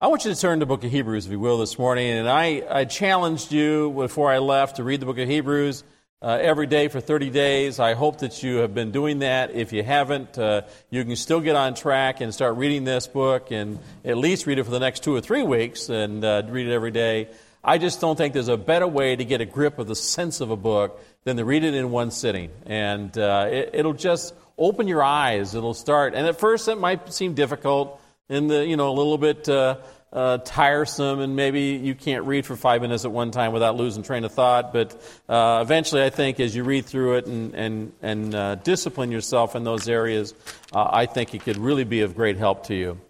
I want you to turn to the book of Hebrews, if you will, this morning. And I challenged you before I left to read the book of Hebrews every day for 30 days. I hope that you have been doing that. If you haven't, you can still get on track and start reading this book and at least read it for the next 2 or 3 weeks and read it every day. I just don't think there's a better way to get a grip of the sense of a book than to read it in one sitting. And it'll just open your eyes. It'll start. And at first it might seem difficult and a little bit tiresome, and maybe you can't read for 5 minutes at one time without losing train of thought. But eventually, I think as you read through it and discipline yourself in those areas, I think it could really be of great help to you.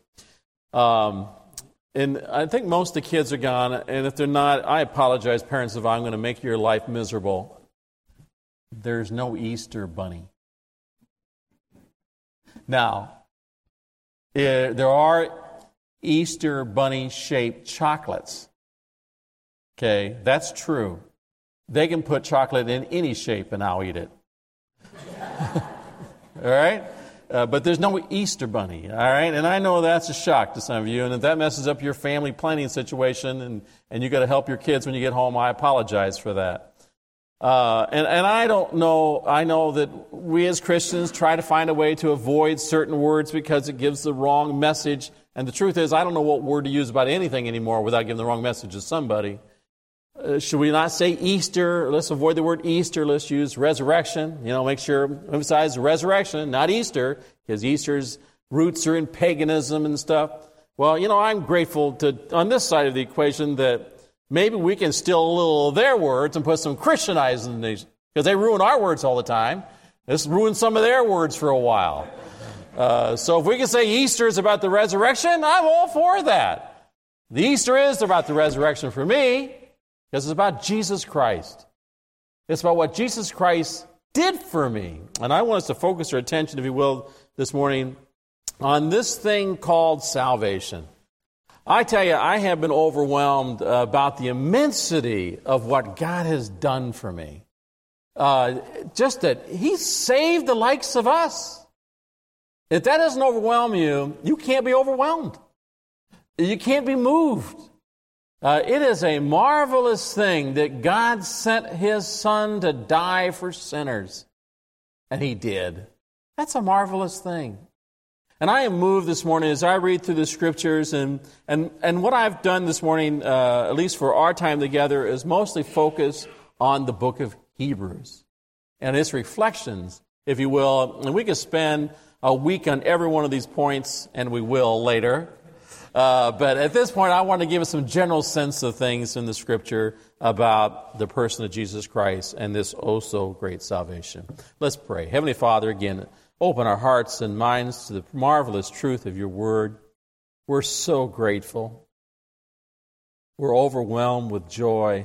And I think most of the kids are gone, and if they're not, I apologize, parents, if I'm going to make your life miserable. There's no Easter bunny. Now, there are Easter bunny-shaped chocolates. Okay, that's true. They can put chocolate in any shape and I'll eat it. All right? But there's no Easter bunny, all right? And I know that's a shock to some of you, and if that messes up your family planning situation and you got to help your kids when you get home, I apologize for that. And I don't know, I know that we as Christians try to find a way to avoid certain words because it gives the wrong message. And the truth is, I don't know what word to use about anything anymore without giving the wrong message to somebody. Should we not say Easter? Let's avoid the word Easter. Let's use resurrection. Make sure, emphasize resurrection, not Easter, because Easter's roots are in paganism and stuff. Well, I'm grateful on this side of the equation that maybe we can steal a little of their words and put some Christianized in these, because they ruin our words all the time. Let's ruin some of their words for a while. So if we can say Easter is about the resurrection, I'm all for that. The Easter is about the resurrection for me, because it's about Jesus Christ. It's about what Jesus Christ did for me. And I want us to focus our attention, if you will, this morning on this thing called salvation. I tell you, I have been overwhelmed about the immensity of what God has done for me. Just that He saved the likes of us. If that doesn't overwhelm you, you can't be overwhelmed. You can't be moved. It is a marvelous thing that God sent His Son to die for sinners. And He did. That's a marvelous thing. And I am moved this morning as I read through the Scriptures, and what I've done this morning, at least for our time together, is mostly focus on the book of Hebrews and its reflections, if you will. And we could spend a week on every one of these points, and we will later. But at this point, I want to give us some general sense of things in the Scripture about the person of Jesus Christ and this oh-so great salvation. Let's pray. Heavenly Father, again, open our hearts and minds to the marvelous truth of your word. We're so grateful. We're overwhelmed with joy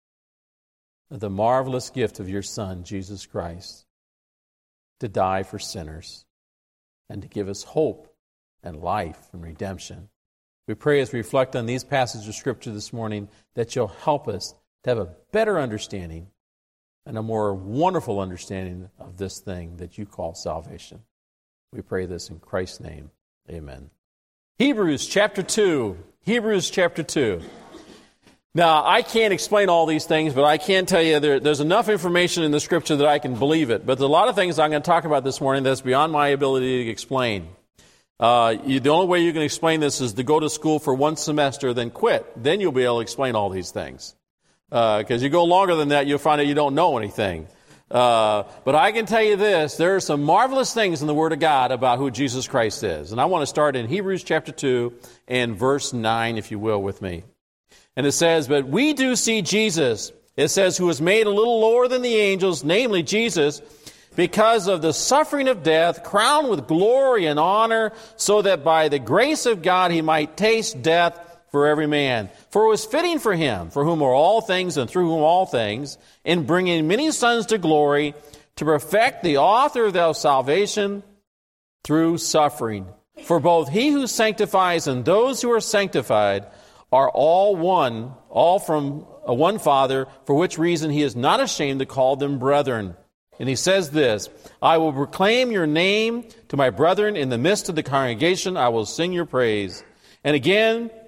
at the marvelous gift of your Son, Jesus Christ, to die for sinners and to give us hope and life and redemption. We pray as we reflect on these passages of Scripture this morning that you'll help us to have a better understanding and a more wonderful understanding of this thing that you call salvation. We pray this in Christ's name. Amen. Hebrews chapter 2. Hebrews chapter 2. Now, I can't explain all these things, but I can tell you there's enough information in the Scripture that I can believe it. But there's a lot of things I'm going to talk about this morning that's beyond my ability to explain. The only way you can explain this is to go to school for one semester, then quit. Then you'll be able to explain all these things. Because you go longer than that, you'll find out you don't know anything. But I can tell you this, there are some marvelous things in the Word of God about who Jesus Christ is. And I want to start in Hebrews chapter 2 and verse 9, if you will, with me. And it says, but we do see Jesus, it says, who was made a little lower than the angels, namely Jesus, because of the suffering of death, crowned with glory and honor, so that by the grace of God he might taste death for every man. For it was fitting for him, for whom are all things and through whom all things, in bringing many sons to glory, to perfect the author of their salvation through suffering. For both he who sanctifies and those who are sanctified are all one, all from one Father, for which reason he is not ashamed to call them brethren. And he says this, I will proclaim your name to my brethren in the midst of the congregation. I will sing your praise. And again,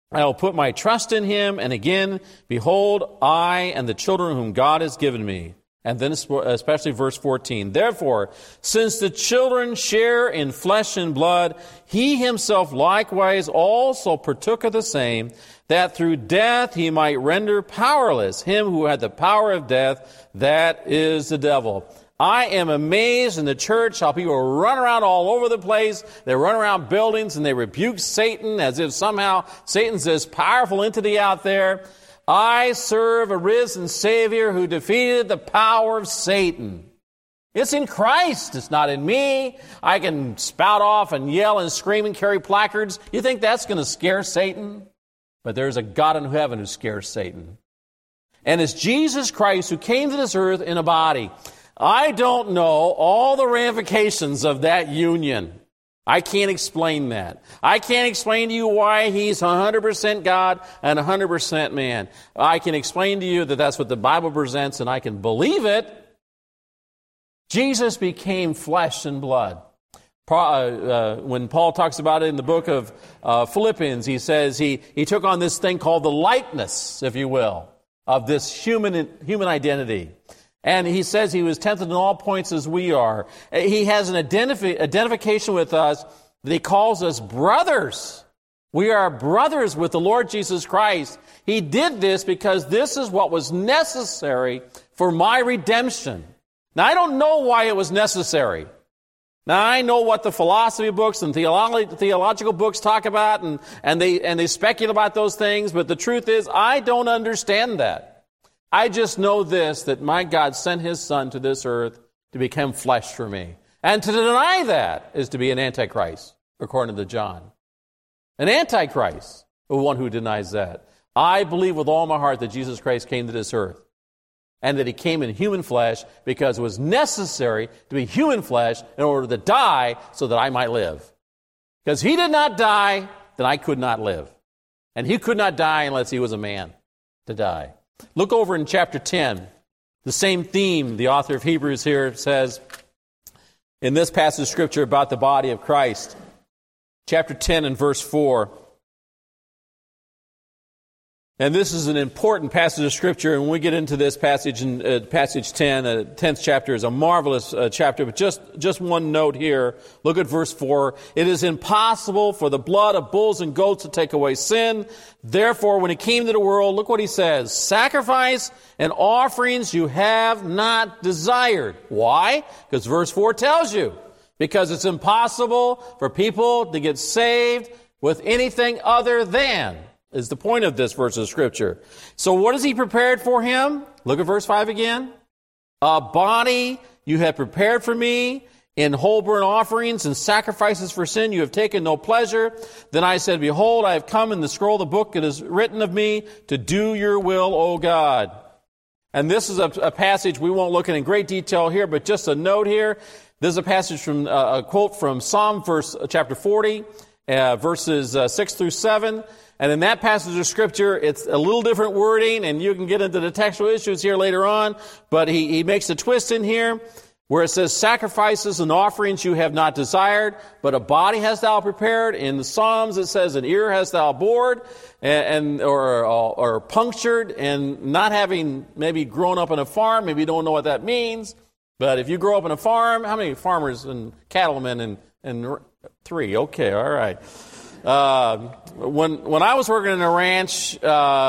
I will put my trust in him. And again, behold, I and the children whom God has given me. And then especially verse 14. Therefore, since the children share in flesh and blood, he himself likewise also partook of the same, that through death he might render powerless him who had the power of death, that is the devil. I am amazed in the church how people run around all over the place. They run around buildings and they rebuke Satan as if somehow Satan's this powerful entity out there. I serve a risen Savior who defeated the power of Satan. It's in Christ. It's not in me. I can spout off and yell and scream and carry placards. You think that's going to scare Satan? But there's a God in heaven who scares Satan. And it's Jesus Christ who came to this earth in a body. I don't know all the ramifications of that union. I can't explain that. I can't explain to you why he's 100% God and 100% man. I can explain to you that that's what the Bible presents, and I can believe it. Jesus became flesh and blood. When Paul talks about it in the book of Philippians, he says he took on this thing called the likeness, if you will, of this human identity. And he says he was tempted in all points as we are. He has an identification with us that he calls us brothers. We are brothers with the Lord Jesus Christ. He did this because this is what was necessary for my redemption. Now, I don't know why it was necessary. Now, I know what the philosophy books and theological books talk about, and they speculate about those things, but the truth is, I don't understand that. I just know this, that my God sent his Son to this earth to become flesh for me. And to deny that is to be an antichrist, according to John. An antichrist, the one who denies that. I believe with all my heart that Jesus Christ came to this earth, and that he came in human flesh because it was necessary to be human flesh in order to die so that I might live. Because he did not die, then I could not live. And he could not die unless he was a man to die. Look over in chapter 10. The same theme the author of Hebrews here says in this passage of Scripture about the body of Christ. Chapter 10 and verse 4. And this is an important passage of Scripture, and when we get into this passage, in passage 10, 10th chapter is a marvelous chapter, but just one note here. Look at verse 4. It is impossible for the blood of bulls and goats to take away sin. Therefore, when he came to the world, look what he says. Sacrifice and offerings you have not desired. Why? Because verse 4 tells you. Because it's impossible for people to get saved with anything other than is the point of this verse of Scripture. So what has he prepared for him? Look at verse 5 again. A body you have prepared for me. In whole burnt offerings and sacrifices for sin you have taken no pleasure. Then I said, behold, I have come in the scroll of the book it is written of me to do your will, O God. And this is a passage we won't look at in great detail here, but just a note here. This is a passage from a quote from Psalm chapter 40, verses 6 through 7. And in that passage of Scripture, it's a little different wording, and you can get into the textual issues here later on, but he makes a twist in here where it says, sacrifices and offerings you have not desired, but a body hast thou prepared. In the Psalms, it says, an ear hast thou bored, or punctured, and not having maybe grown up in a farm, maybe you don't know what that means, but if you grow up in a farm, how many farmers and cattlemen and 3? Okay, all right. When I was working in a ranch,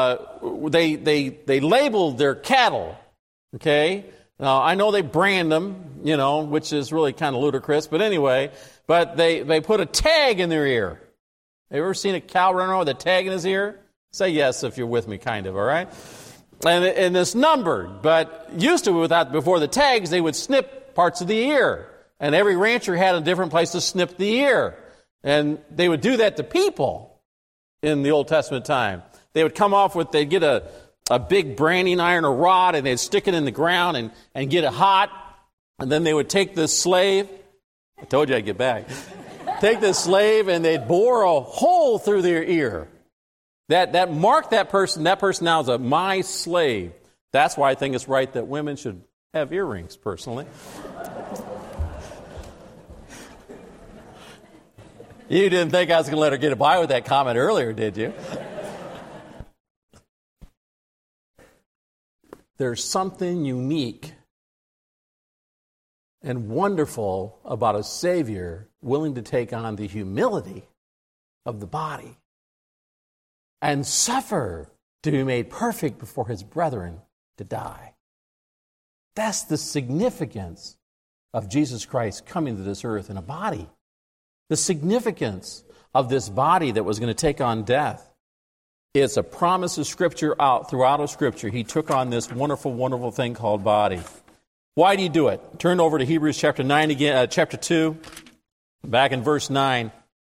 they labeled their cattle. Okay, now I know they brand them, which is really kind of ludicrous. But anyway, they put a tag in their ear. Have you ever seen a cow run around with a tag in his ear? Say yes if you're with me, kind of. All right, and it's numbered. But used to before the tags, they would snip parts of the ear, and every rancher had a different place to snip the ear. And they would do that to people in the Old Testament time. They would come off they'd get a big branding iron or rod, and they'd stick it in the ground and get it hot. And then they would take this slave. I told you I'd get back. Take this slave, and they'd bore a hole through their ear. That marked that person. That person now is my slave. That's why I think it's right that women should have earrings, personally. You didn't think I was going to let her get by with that comment earlier, did you? there's something unique and wonderful about a Savior willing to take on the humility of the body and suffer to be made perfect before his brethren to die. That's the significance of Jesus Christ coming to this earth in a body. The significance of this body that was going to take on death. It's a promise of Scripture throughout of Scripture. He took on this wonderful, wonderful thing called body. Why do you do it? Turn over to Hebrews chapter 9 again, chapter 2, back in verse 9.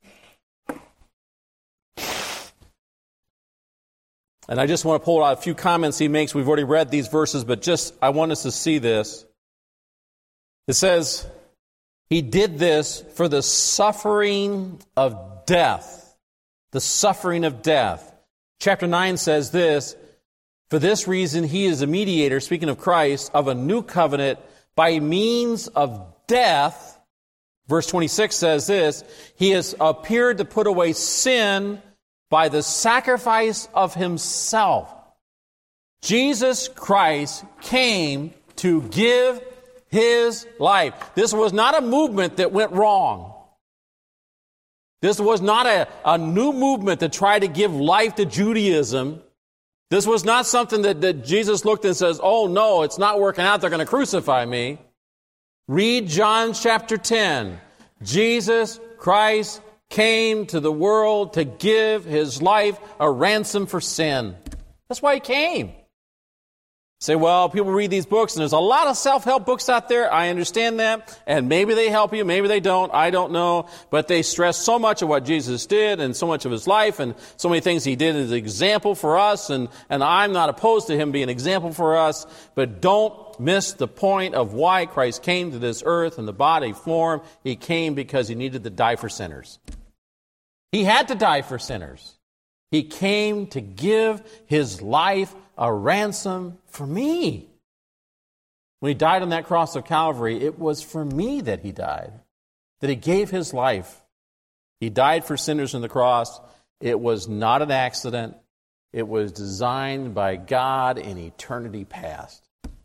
And I just want to pull out a few comments he makes. We've already read these verses, but I want us to see this. It says, he did this for the suffering of death. The suffering of death. Chapter 9 says this, for this reason he is a mediator, speaking of Christ, of a new covenant by means of death. Verse 26 says this, he has appeared to put away sin by the sacrifice of himself. Jesus Christ came to give his life. This was not a movement that went wrong. This was not a new movement to try to give life to Judaism. This was not something that Jesus looked and says, oh no, it's not working out, they're going to crucify me. Read John chapter 10. Jesus Christ came to the world to give his life a ransom for sin. That's why he came. Say, well, people read these books, and there's a lot of self-help books out there. I understand that, and maybe they help you, maybe they don't. I don't know. But they stress so much of what Jesus did and so much of his life and so many things he did as an example for us, and I'm not opposed to him being an example for us, but don't miss the point of why Christ came to this earth in the body form. He came because he needed to die for sinners. He had to die for sinners. He came to give his life a ransom for me. When he died on that cross of Calvary, it was for me that he died, that he gave his life. He died for sinners on the cross. It was not an accident. It was designed by God in eternity past.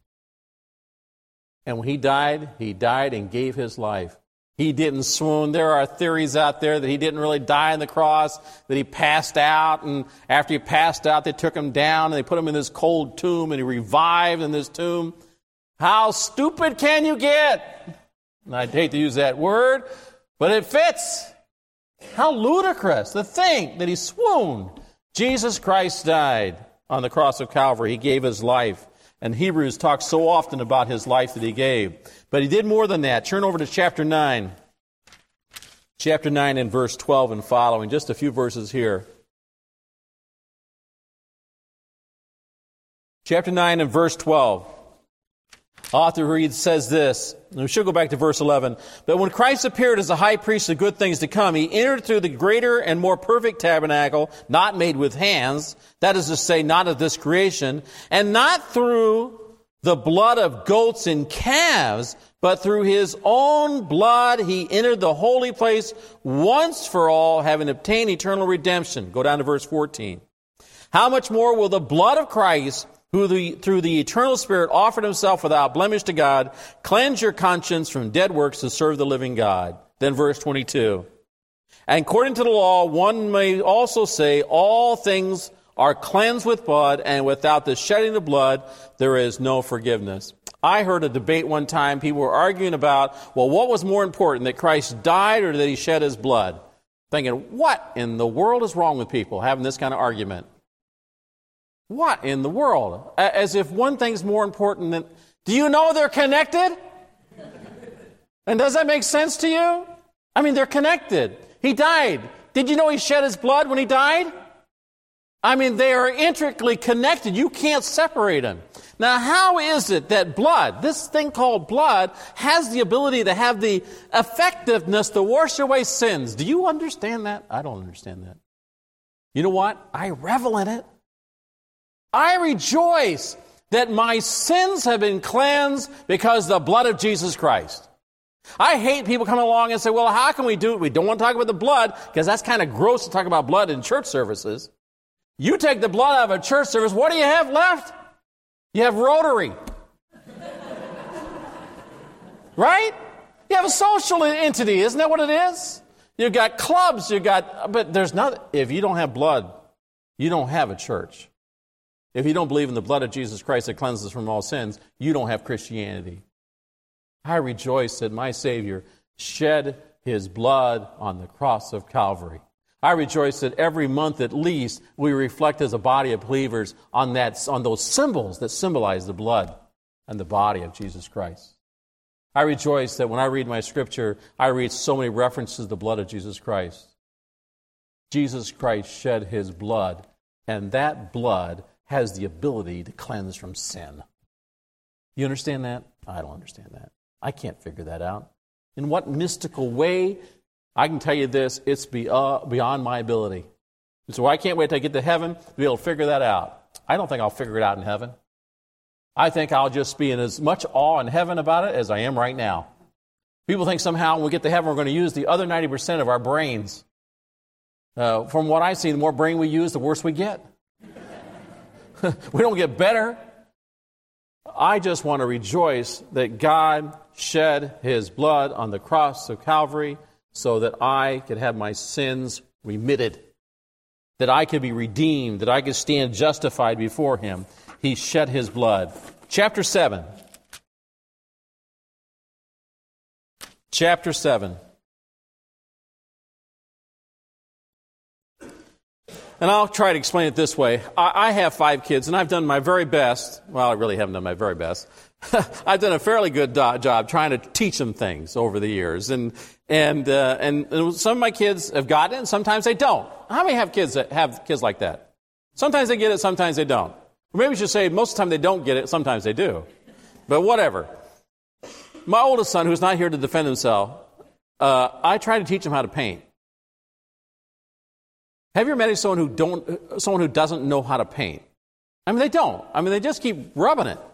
And when he died and gave his life. He didn't swoon. There are theories out there that he didn't really die on the cross, that he passed out, and after he passed out, they took him down and they put him in this cold tomb, and he revived in this tomb. How stupid can you get? And I'd hate to use that word, but it fits. How ludicrous to think that he swooned. Jesus Christ died on the cross of Calvary. He gave his life. And Hebrews talks so often about his life that he gave. But he did more than that. Turn over to chapter 9. Chapter 9 and verse 12 and following. Just a few verses here. Chapter 9 and verse 12. Author says this, and we should go back to verse 11. But when Christ appeared as a high priest of good things to come, he entered through the greater and more perfect tabernacle, not made with hands, that is to say, not of this creation, and not through the blood of goats and calves, but through his own blood he entered the holy place once for all, having obtained eternal redemption. Go down to verse 14. How much more will the blood of Christ, who through the eternal Spirit offered himself without blemish to God, cleanse your conscience from dead works to serve the living God. Then verse 22. And according to the law, one may also say, all things are cleansed with blood, and without the shedding of blood, there is no forgiveness. I heard a debate one time. People were arguing about, well, what was more important, that Christ died or that he shed his blood? Thinking, what in the world is wrong with people having this kind of argument? What in the world? As if one thing's more important than... Do you know they're connected? And does that make sense to you? I mean, they're connected. He died. Did you know he shed his blood when he died? I mean, they are intricately connected. You can't separate them. Now, how is it that blood, this thing called blood, has the ability to have the effectiveness to wash away sins? Do you understand that? I don't understand that. You know what? I revel in it. I rejoice that my sins have been cleansed because of the blood of Jesus Christ. I hate people coming along and say, well, how can we do it? We don't want to talk about the blood because that's kind of gross to talk about blood in church services. You take the blood out of a church service, what do you have left? You have Rotary. Right? You have a social entity. Isn't that what it is? You've got clubs. But there's not, if you don't have blood, you don't have a church. If you don't believe in the blood of Jesus Christ that cleanses from all sins, you don't have Christianity. I rejoice that my Savior shed His blood on the cross of Calvary. I rejoice that every month at least we reflect as a body of believers on those symbols that symbolize the blood and the body of Jesus Christ. I rejoice that when I read my scripture, I read so many references to the blood of Jesus Christ. Jesus Christ shed His blood, and that blood has the ability to cleanse from sin. You understand that? I don't understand that. I can't figure that out. In what mystical way? I can tell you this, it's beyond my ability. So I can't wait till I get to heaven to be able to figure that out. I don't think I'll figure it out in heaven. I think I'll just be in as much awe in heaven about it as I am right now. People think somehow when we get to heaven we're going to use the other 90% of our brains. From what I see, the more brain we use, the worse we get. We don't get better. I just want to rejoice that God shed His blood on the cross of Calvary so that I could have my sins remitted, that I could be redeemed, that I could stand justified before Him. He shed His blood. Chapter 7. Chapter 7. And I'll try to explain it this way. I have 5 kids, and I've done my very best. Well, I really haven't done my very best. I've done a fairly good job trying to teach them things over the years. And some of my kids have gotten it, and sometimes they don't. How many have kids like that? Sometimes they get it, sometimes they don't. Or maybe we should say most of the time they don't get it, sometimes they do. But whatever. My oldest son, who's not here to defend himself, I try to teach him how to paint. Have you ever met someone who doesn't know how to paint? I mean, they don't. I mean, they just keep rubbing it.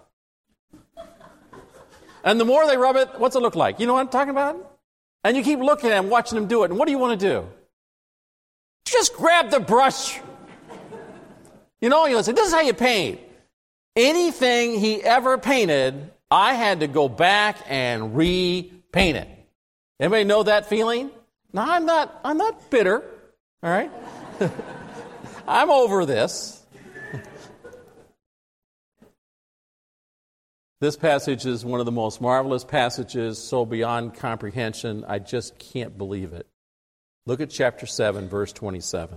And the more they rub it, what's it look like? You know what I'm talking about? And you keep looking at them, watching them do it. And what do you want to do? Just grab the brush. You'll say, this is how you paint. Anything he ever painted, I had to go back and repaint it. Anybody know that feeling? No, I'm not bitter. All right? I'm over this. This passage is one of the most marvelous passages, so beyond comprehension, I just can't believe it. Look at chapter 7, verse 27.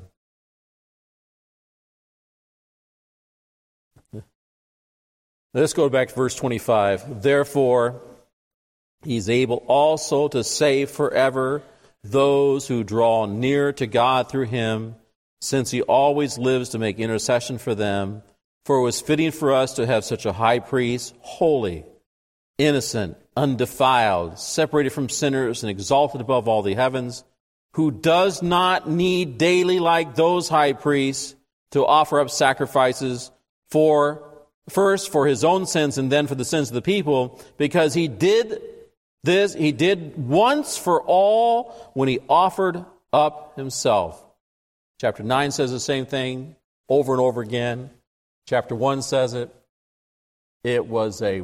Let's go back to verse 25. Therefore, He's able also to save forever those who draw near to God through Him, since He always lives to make intercession for them. For it was fitting for us to have such a high priest, holy, innocent, undefiled, separated from sinners, and exalted above all the heavens, who does not need daily, like those high priests, to offer up sacrifices first for His own sins and then for the sins of the people, because He did this, He did once for all when He offered up Himself. Chapter 9 says the same thing over and over again. Chapter 1 says it. It was a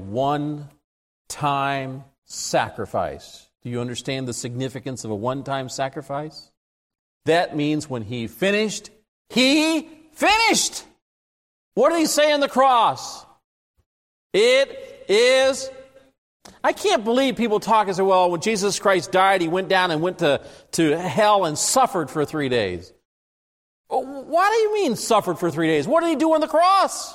one-time sacrifice. Do you understand the significance of a one-time sacrifice? That means when He finished, He finished. What did He say on the cross? It is. I can't believe people talk and say, well, when Jesus Christ died, He went down and went to hell and suffered for 3 days. What do you mean suffered for 3 days? What did He do on the cross?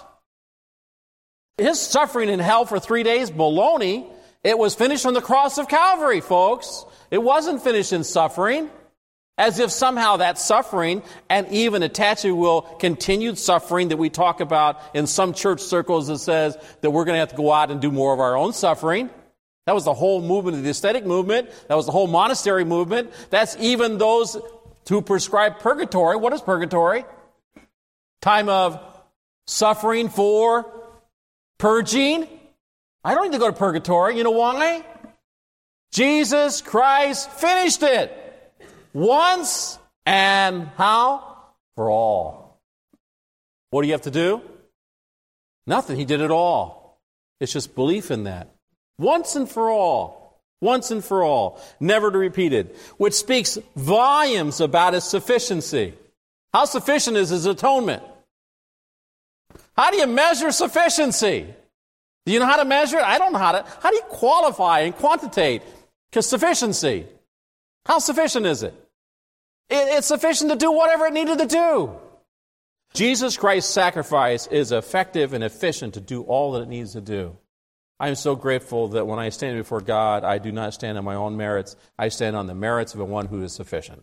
His suffering in hell for 3 days, baloney. It was finished on the cross of Calvary, folks. It wasn't finished in suffering. As if somehow that suffering, and even attached to continued suffering that we talk about in some church circles that says that we're going to have to go out and do more of our own suffering. That was the whole movement of the aesthetic movement. That was the whole monastery movement. That's even those who prescribe purgatory. What is purgatory? Time of suffering for purging. I don't need to go to purgatory. You know why? Jesus Christ finished it. Once and how? For all. What do you have to do? Nothing. He did it all. It's just belief in that. Once and for all. Once and for all. Never to repeat it. Which speaks volumes about His sufficiency. How sufficient is His atonement? How do you measure sufficiency? Do you know how to measure it? I don't know how to. How do you qualify and quantitate sufficiency? How sufficient is it? It's sufficient to do whatever it needed to do. Jesus Christ's sacrifice is effective and efficient to do all that it needs to do. I am so grateful that when I stand before God, I do not stand on my own merits. I stand on the merits of the one who is sufficient.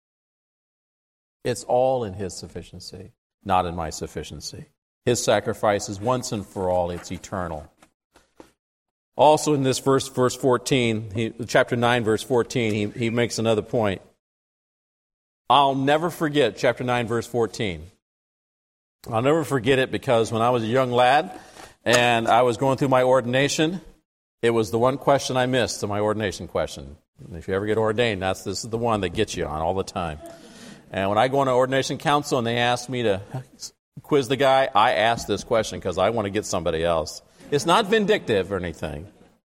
It's all in His sufficiency, not in my sufficiency. His sacrifice is once and for all. It's eternal. Also in this verse 14, chapter 9, verse 14, he makes another point. I'll never forget chapter 9, verse 14. I'll never forget it because when I was a young lad and I was going through my ordination, it was the one question I missed in my ordination question. If you ever get ordained, this is the one that gets you on all the time. And when I go into ordination council and they ask me to quiz the guy, I ask this question because I want to get somebody else. It's not vindictive or anything.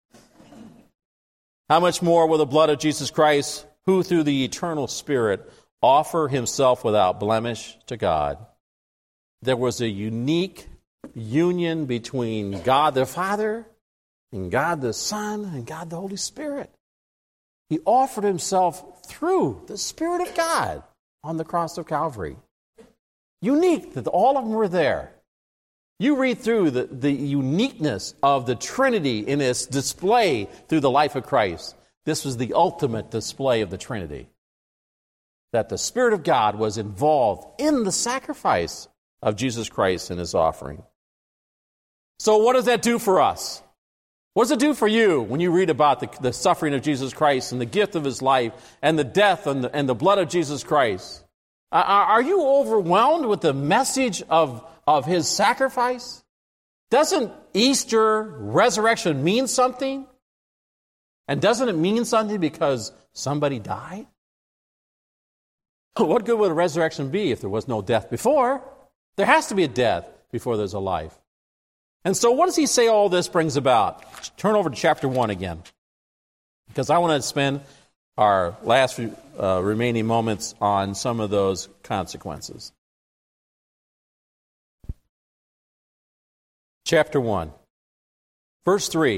How much more will the blood of Jesus Christ, who through the eternal Spirit offer Himself without blemish to God? There was a unique union between God the Father and God the Son and God the Holy Spirit. He offered Himself through the Spirit of God on the cross of Calvary. Unique that all of them were there. You read through the uniqueness of the Trinity in its display through the life of Christ. This was the ultimate display of the Trinity. That the Spirit of God was involved in the sacrifice of Jesus Christ and His offering. So what does that do for us? What does it do for you when you read about the suffering of Jesus Christ and the gift of His life and the death and the blood of Jesus Christ? Are you overwhelmed with the message of His sacrifice? Doesn't Easter resurrection mean something? And doesn't it mean something because somebody died? What good would a resurrection be if there was no death before? There has to be a death before there's a life. And so what does he say all this brings about? Turn over to chapter 1 again. Because I want to spend our last few remaining moments on some of those consequences. Chapter 1, verse 3.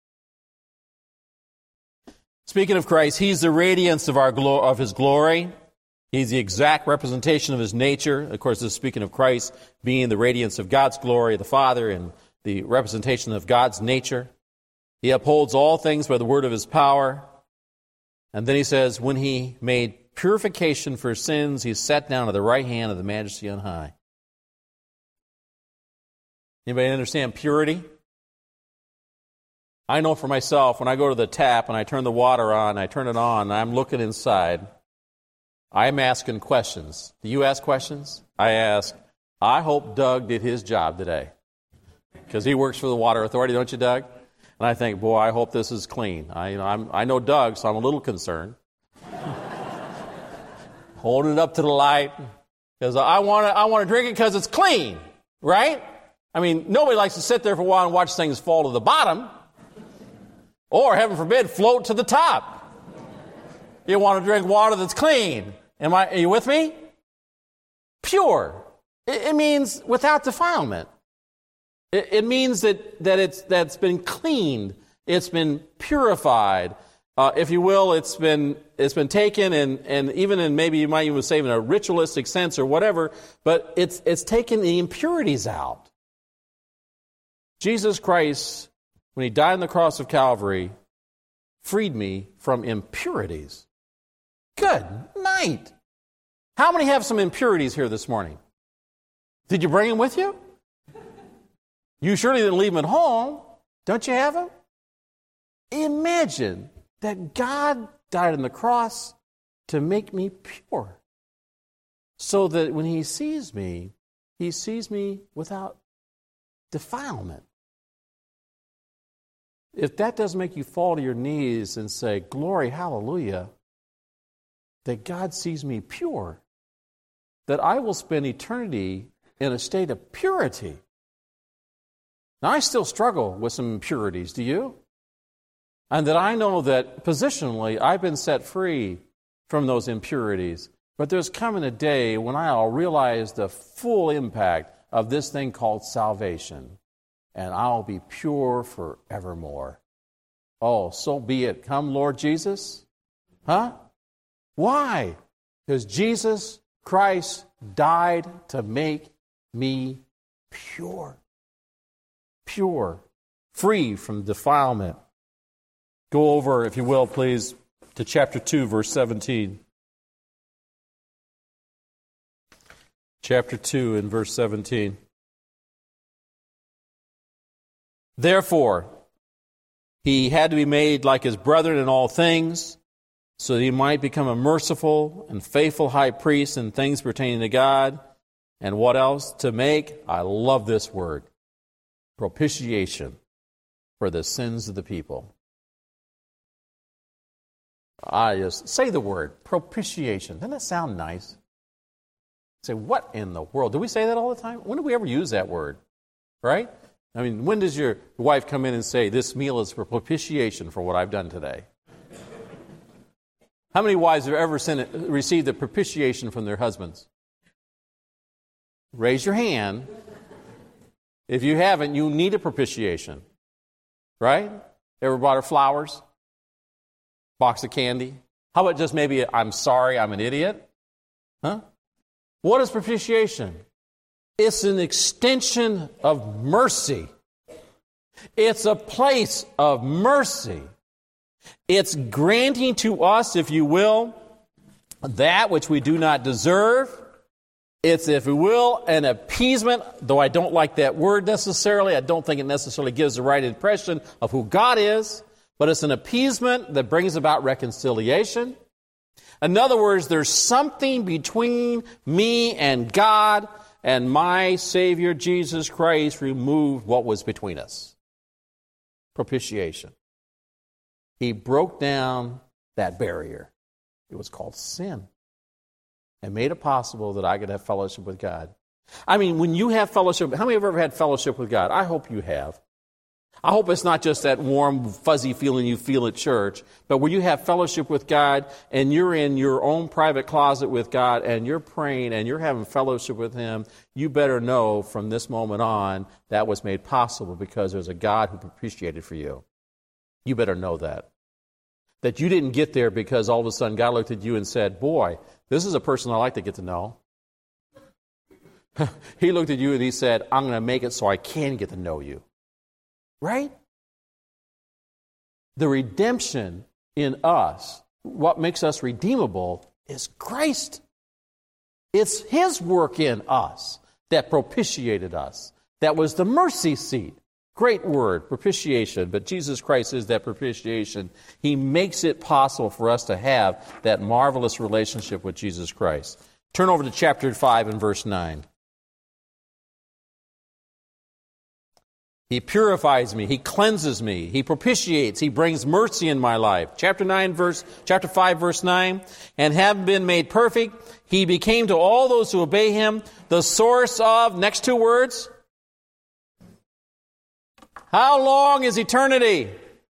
Speaking of Christ, He's the radiance of His glory. He's the exact representation of His nature. Of course, this is speaking of Christ being the radiance of God's glory, the Father, and the representation of God's nature. He upholds all things by the word of His power. And then he says, when He made purification for sins, He sat down at the right hand of the Majesty on high. Anybody understand purity? I know for myself, when I go to the tap and I turn the water on, I turn it on, and I'm looking inside, I'm asking questions. Do you ask questions? I ask, I hope Doug did his job today. Because he works for the Water Authority, don't you, Doug? And I think, boy, I hope this is clean. I know Doug, so I'm a little concerned. Holding it up to the light, because I want to drink it because it's clean, right? I mean, nobody likes to sit there for a while and watch things fall to the bottom, or, heaven forbid, float to the top. You want to drink water that's clean. Are you with me? Pure. It means without defilement. It means that's been cleaned. It's been purified. If you will, it's been taken and even in, maybe you might even say in a ritualistic sense or whatever, but it's taken the impurities out. Jesus Christ, when He died on the cross of Calvary, freed me from impurities. Good night. How many have some impurities here this morning? Did you bring them with you? You surely didn't leave them at home. Don't you have them? Imagine that God died on the cross to make me pure. So that when He sees me without defilement. If that doesn't make you fall to your knees and say, glory, hallelujah, that God sees me pure, that I will spend eternity in a state of purity, Now, I still struggle with some impurities, do you? And that I know that positionally I've been set free from those impurities. But there's coming a day when I'll realize the full impact of this thing called salvation, and I'll be pure forevermore. Oh, so be it. Come, Lord Jesus. Huh? Why? Because Jesus Christ died to make me pure. Pure. Free from defilement. Go over, if you will, please, to chapter 2, verse 17. Chapter 2 and verse 17. Therefore, he had to be made like his brethren in all things, so that he might become a merciful and faithful high priest in things pertaining to God. And what else? To make, I love this word, propitiation for the sins of the people. I just say the word, propitiation. Doesn't that sound nice? Say, what in the world? Do we say that all the time? When do we ever use that word? Right? I mean, when does your wife come in and say, this meal is for propitiation for what I've done today? How many wives have ever received a propitiation from their husbands? Raise your hand. If you haven't, you need a propitiation. Right? Ever bought her flowers? Box of candy? How about just maybe, I'm sorry, I'm an idiot? Huh? What is propitiation? It's an extension of mercy. It's a place of mercy. It's granting to us, if you will, that which we do not deserve. It's, if you will, an appeasement, though I don't like that word necessarily. I don't think it necessarily gives the right impression of who God is. But it's an appeasement that brings about reconciliation. In other words, there's something between me and God, and my Savior Jesus Christ removed what was between us. Propitiation. He broke down that barrier. It was called sin. And made it possible that I could have fellowship with God. I mean, when you have fellowship, how many have ever had fellowship with God? I hope you have. I hope it's not just that warm, fuzzy feeling you feel at church, but where you have fellowship with God and you're in your own private closet with God and you're praying and you're having fellowship with Him, you better know from this moment on that was made possible because there's a God who propitiated for you. You better know that. That you didn't get there because all of a sudden God looked at you and said, boy, this is a person I like to get to know. He looked at you and He said, I'm going to make it so I can get to know you. Right? The redemption in us, what makes us redeemable, is Christ. It's His work in us that propitiated us. That was the mercy seat. Great word, propitiation, but Jesus Christ is that propitiation. He makes it possible for us to have that marvelous relationship with Jesus Christ. Turn over to chapter 5 and verse 9. He purifies me. He cleanses me. He propitiates. He brings mercy in my life. Chapter 5, verse 9. And having been made perfect, He became to all those who obey Him the source of, next two words. How long is eternity?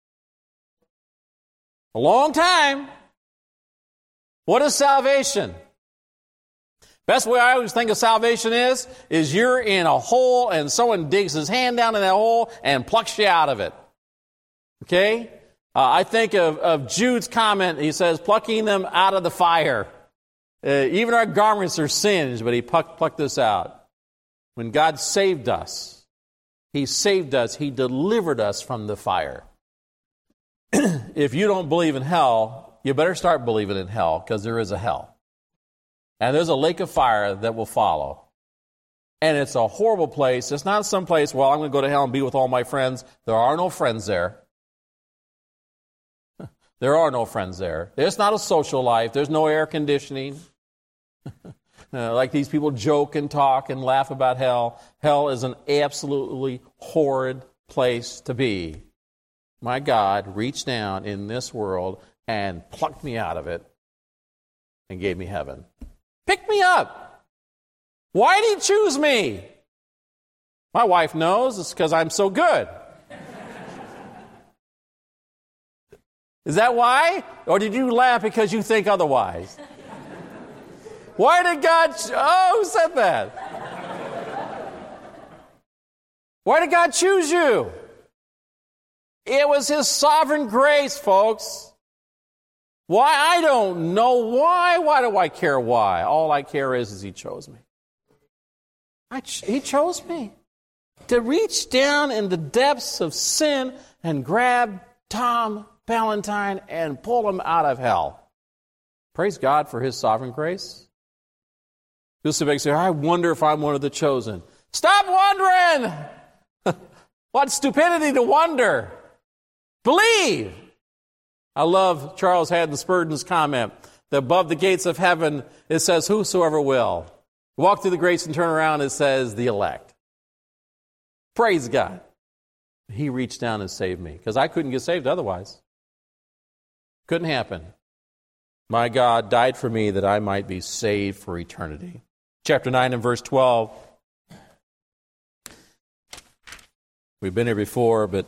A long time. What is salvation? Best way I always think of salvation is you're in a hole and someone digs his hand down in that hole and plucks you out of it. Okay? I think of Jude's comment. He says, plucking them out of the fire. Even our garments are singed, but He plucked us out. When God saved us, He saved us. He delivered us from the fire. If you don't believe in hell, you better start believing in hell, because there is a hell. And there's a lake of fire that will follow. And it's a horrible place. It's not some place, well, I'm going to go to hell and be with all my friends. There are no friends there. There are no friends there. There's not a social life. There's no air conditioning. Like these people joke and talk and laugh about hell. Hell is an absolutely horrid place to be. My God reached down in this world and plucked me out of it and gave me heaven. Pick me up. Why did He choose me? My wife knows it's because I'm so good. Is that why? Or did you laugh because you think otherwise? Why did God... who said that? Why did God choose you? It was His sovereign grace, folks. Why? I don't know why. Why do I care why? All I care is He chose me. He chose me to reach down in the depths of sin and grab Tom Valentine and pull him out of hell. Praise God for His sovereign grace. You'll sit back and say, I wonder if I'm one of the chosen. Stop wondering! What stupidity to wonder. Believe. I love Charles Haddon Spurgeon's comment that above the gates of heaven, it says, whosoever will. Walk through the gates and turn around, it says, the elect. Praise God. He reached down and saved me because I couldn't get saved otherwise. Couldn't happen. My God died for me that I might be saved for eternity. Chapter 9 and verse 12. We've been here before, but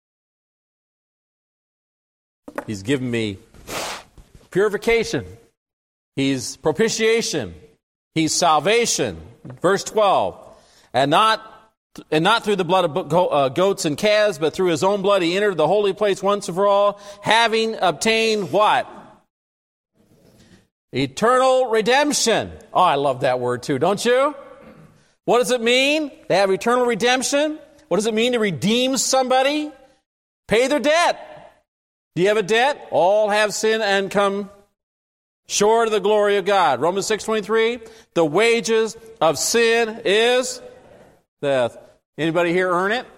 He's given me purification. He's propitiation. He's salvation. Verse 12. And not through the blood of goats and calves, but through His own blood He entered the holy place once and for all, having obtained what? Eternal redemption. Oh, I love that word too, don't you? What does it mean to have eternal redemption? What does it mean to redeem somebody? Pay their debt. Do you have a debt? All have sinned and come short of the glory of God. Romans 6:23, the wages of sin is death. Anybody here earn it?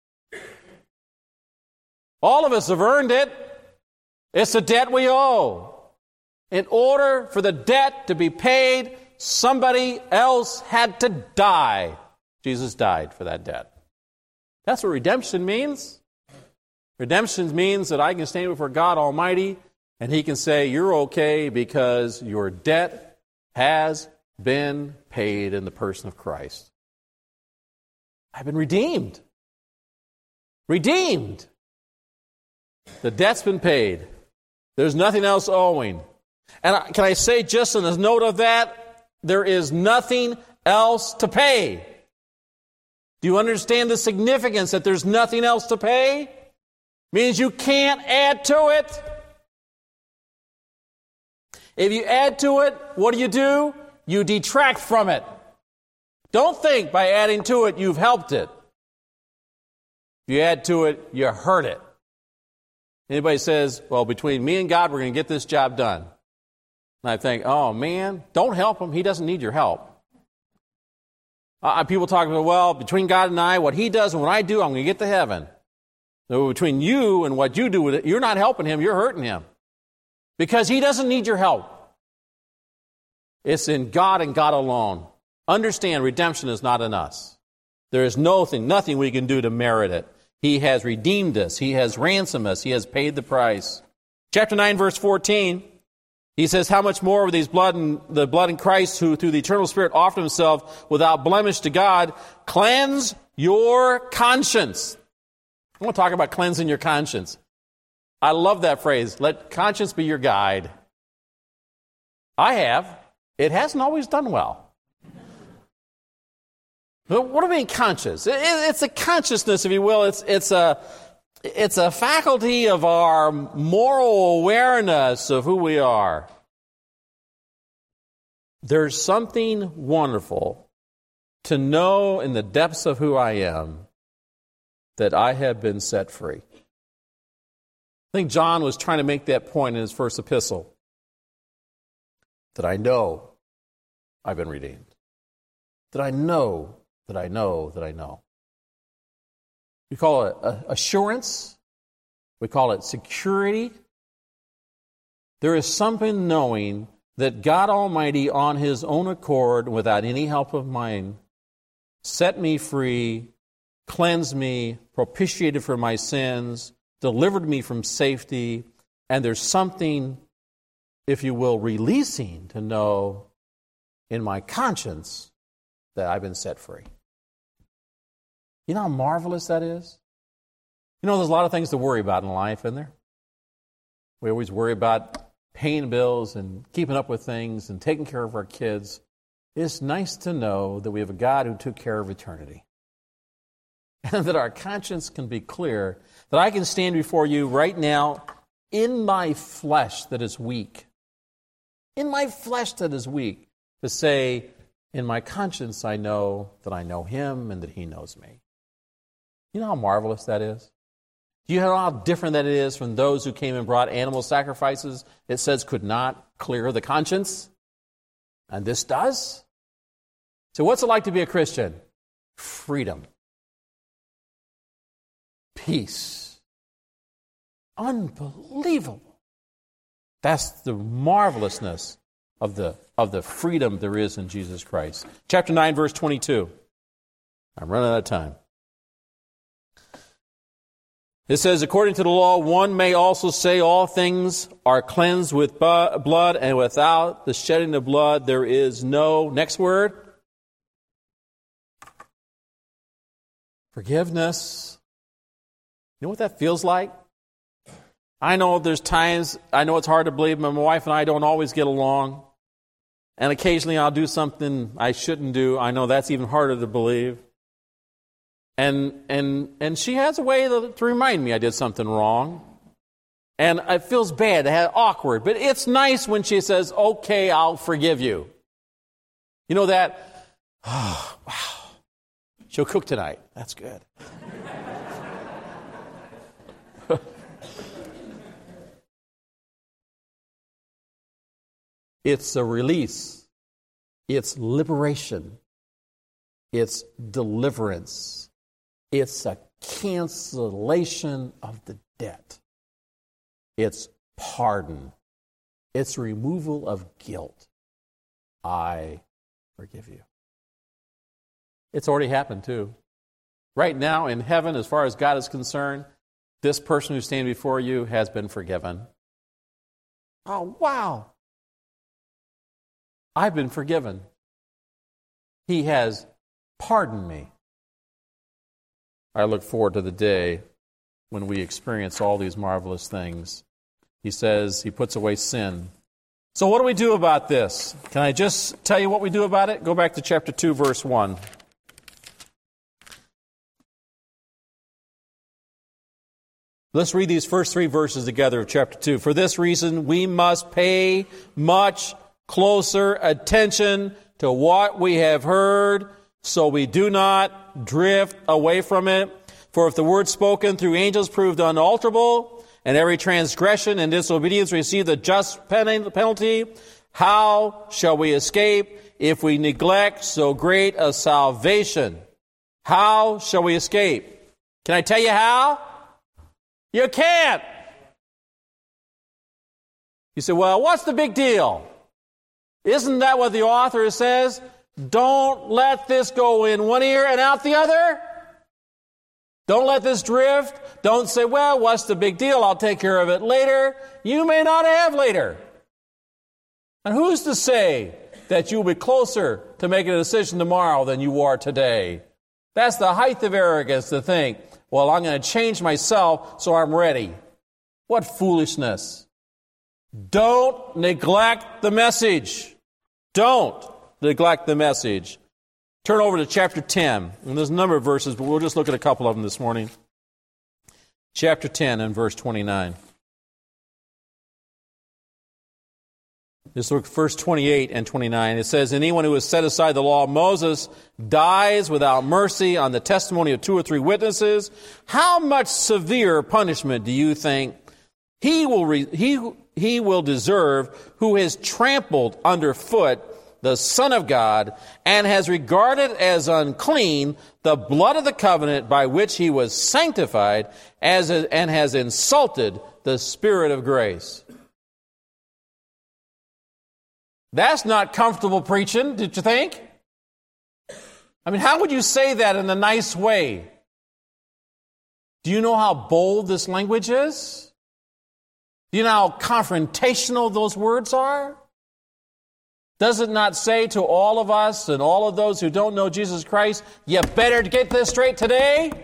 All of us have earned it. It's a debt we owe. In order for the debt to be paid, somebody else had to die. Jesus died for that debt. That's what redemption means. Redemption means that I can stand before God Almighty and He can say, you're okay because your debt has been paid in the person of Christ. I've been redeemed. Redeemed. The debt's been paid. There's nothing else owing. And can I say just on the note of that, there is nothing else to pay. Do you understand the significance that there's nothing else to pay? Means you can't add to it. If you add to it, what do? You detract from it. Don't think by adding to it you've helped it. If you add to it, you hurt it. Anybody says, well, between me and God, we're going to get this job done. And I think, oh man, don't help him. He doesn't need your help. People talk about, well, between God and I, what He does and what I do, I'm going to get to heaven. So between you and what you do with it, you're not helping Him, you're hurting Him. Because He doesn't need your help. It's in God and God alone. Understand, redemption is not in us. There is nothing we can do to merit it. He has redeemed us. He has ransomed us. He has paid the price. Chapter 9, verse 14, He says, how much more with the blood in Christ, who through the eternal Spirit offered Himself without blemish to God, cleanse your conscience. I want to talk about cleansing your conscience. I love that phrase. Let conscience be your guide. I have. It hasn't always done well. But what do I mean conscious? It's a consciousness, if you will. It's a faculty of our moral awareness of who we are. There's something wonderful to know in the depths of who I am that I have been set free. I think John was trying to make that point in his first epistle. That I know I've been redeemed. That I know that I know that I know. We call it assurance. We call it security. There is something knowing that God Almighty, on His own accord, without any help of mine, set me free, cleansed me, propitiated for my sins, delivered me from safety, and there's something, if you will, releasing to know in my conscience that I've been set free. You know how marvelous that is? You know, there's a lot of things to worry about in life, isn't there? We always worry about paying bills and keeping up with things and taking care of our kids. It's nice to know that we have a God who took care of eternity. And that our conscience can be clear, that I can stand before you right now in my flesh that is weak. In my flesh that is weak. To say, in my conscience I know that I know Him and that He knows me. You know how marvelous that is? Do you know how different that it is from those who came and brought animal sacrifices, it says could not clear the conscience? And this does? So what's it like to be a Christian? Freedom. Peace. Unbelievable. That's the marvelousness of the freedom there is in Jesus Christ. Chapter 9, verse 22. I'm running out of time. It says, according to the law, one may also say all things are cleansed with blood, and without the shedding of blood there is no, next word, forgiveness. You know what that feels like? I know there's times, I know it's hard to believe, but my wife and I don't always get along. And occasionally I'll do something I shouldn't do. I know that's even harder to believe. And she has a way to remind me I did something wrong. And it feels bad, awkward. But it's nice when she says, okay, I'll forgive you. You know that? Oh, wow. She'll cook tonight. That's good. It's a release. It's liberation. It's deliverance. It's a cancellation of the debt. It's pardon. It's removal of guilt. I forgive you. It's already happened too. Right now in heaven, as far as God is concerned, this person who's standing before you has been forgiven. Oh, wow. I've been forgiven. He has pardoned me. I look forward to the day when we experience all these marvelous things. He says He puts away sin. So what do we do about this? Can I just tell you what we do about it? Go back to chapter 2, verse 1. Let's read these first 3 verses together of chapter 2. For this reason, we must pay much closer attention to what we have heard, so we do not drift away from it. For if the word spoken through angels proved unalterable, and every transgression and disobedience received the just penalty, how shall we escape if we neglect so great a salvation? How shall we escape? Can I tell you how? You can't. You say, well, what's the big deal? Isn't that what the author says? Don't let this go in one ear and out the other. Don't let this drift. Don't say, well, what's the big deal? I'll take care of it later. You may not have later. And who's to say that you'll be closer to making a decision tomorrow than you are today? That's the height of arrogance to think, well, I'm going to change myself so I'm ready. What foolishness. Don't neglect the message. Don't neglect the message. Turn over to chapter 10. And there's a number of verses, but we'll just look at a couple of them this morning. Chapter 10 and verse 29. Just look at verse 28 and 29. It says, anyone who has set aside the law of Moses dies without mercy on the testimony of 2 or 3 witnesses. How much severe punishment do you think he will deserve who has trampled underfoot the Son of God and has regarded as unclean the blood of the covenant by which he was sanctified and has insulted the Spirit of grace? That's not comfortable preaching, did you think? I mean, how would you say that in a nice way? Do you know how bold this language is? Do you know how confrontational those words are? Does it not say to all of us and all of those who don't know Jesus Christ, you better get this straight today?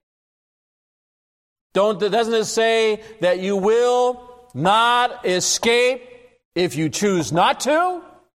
Doesn't it say that you will not escape if you choose not to?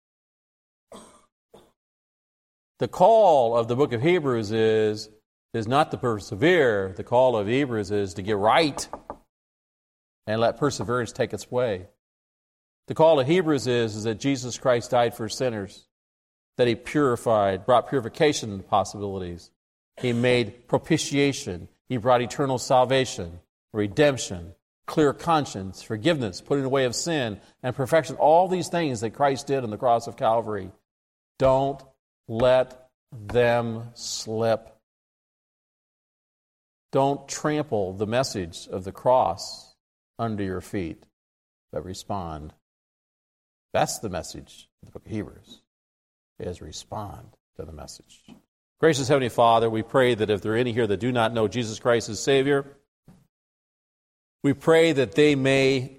The call of the book of Hebrews is not to persevere. The call of Hebrews is to get right and let perseverance take its way. The call of Hebrews is that Jesus Christ died for sinners, that He purified, brought purification possibilities. He made propitiation. He brought eternal salvation, redemption, clear conscience, forgiveness, putting away of sin, and perfection. All these things that Christ did on the cross of Calvary. Don't let them slip. Don't trample the message of the cross under your feet, but respond. That's the message of the book of Hebrews, is respond to the message. Gracious Heavenly Father, we pray that if there are any here that do not know Jesus Christ as Savior, we pray that they may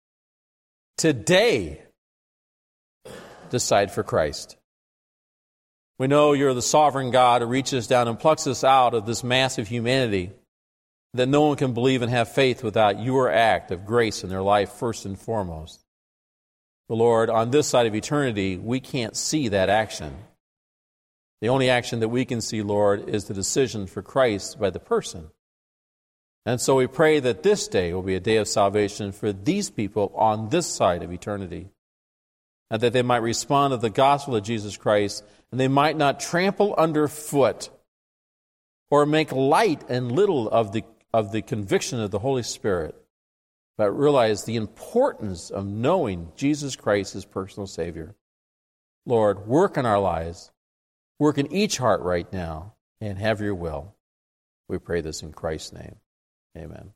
today decide for Christ. We know You're the sovereign God who reaches down and plucks us out of this massive humanity, that no one can believe and have faith without Your act of grace in their life first and foremost. But Lord, on this side of eternity, we can't see that action. The only action that we can see, Lord, is the decision for Christ by the person. And so we pray that this day will be a day of salvation for these people on this side of eternity, and that they might respond to the gospel of Jesus Christ, and they might not trample underfoot or make light and little of the conviction of the Holy Spirit, but realize the importance of knowing Jesus Christ as personal Savior. Lord, work in our lives, work in each heart right now, and have Your will. We pray this in Christ's name. Amen.